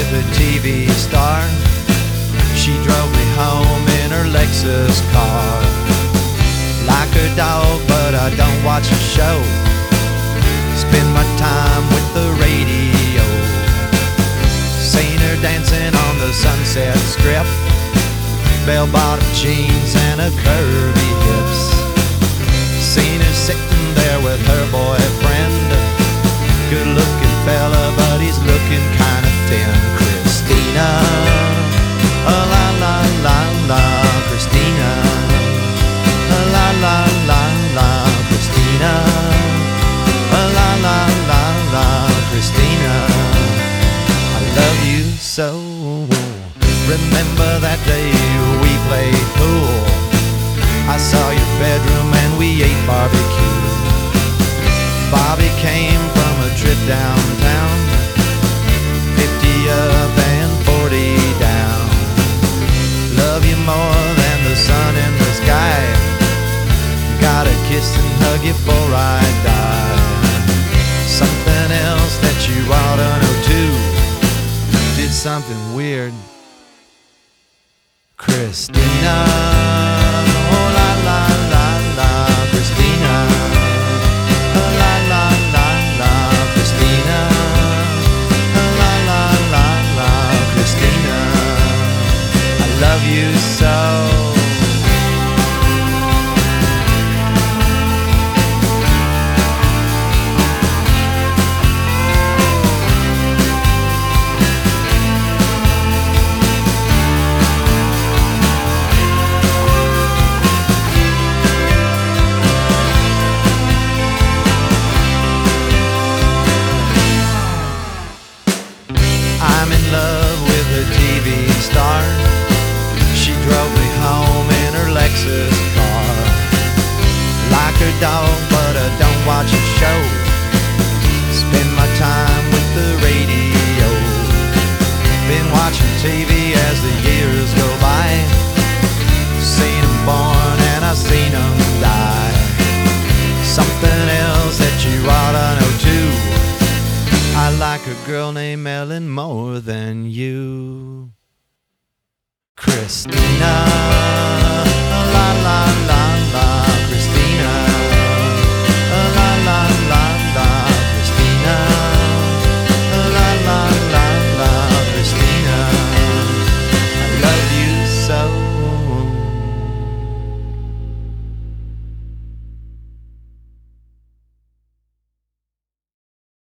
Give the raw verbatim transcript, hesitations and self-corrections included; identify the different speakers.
Speaker 1: with a T V star. She drove me home in her Lexus car. Like her dog, but I don't watch her show. Spend my time with the radio. Seen her dancing on the Sunset Strip. Bell-bottom jeans and her curvy hips. Seen her sitting there with her boyfriend. Good-looking fella, but he's looking kinda thin. Christina, oh la la la la, Christina, oh la la la la, Christina, oh la la la la, Christina, I love you so. Remember that day we played pool? I saw your bedroom and we ate barbecue. Bobby came from a trip downtown, fifty up and forty down. Love you more than the sun in the sky. Gotta kiss and hug you before I die. Something else that you ought to know too. Did something weird. Christina, oh la la la la, Christina, oh la la la la, Christina, oh la la la la, Christina, I love you so. I'm in love with a T V star. She drove me home in her Lexus car. Like her dog, but I don't watch her show. Spend my time with the radio. Been watching T V as the years go by. Seen them born and I seen them die. Something else that you ought to know too. I like a girl named Ellen more than you. Christina.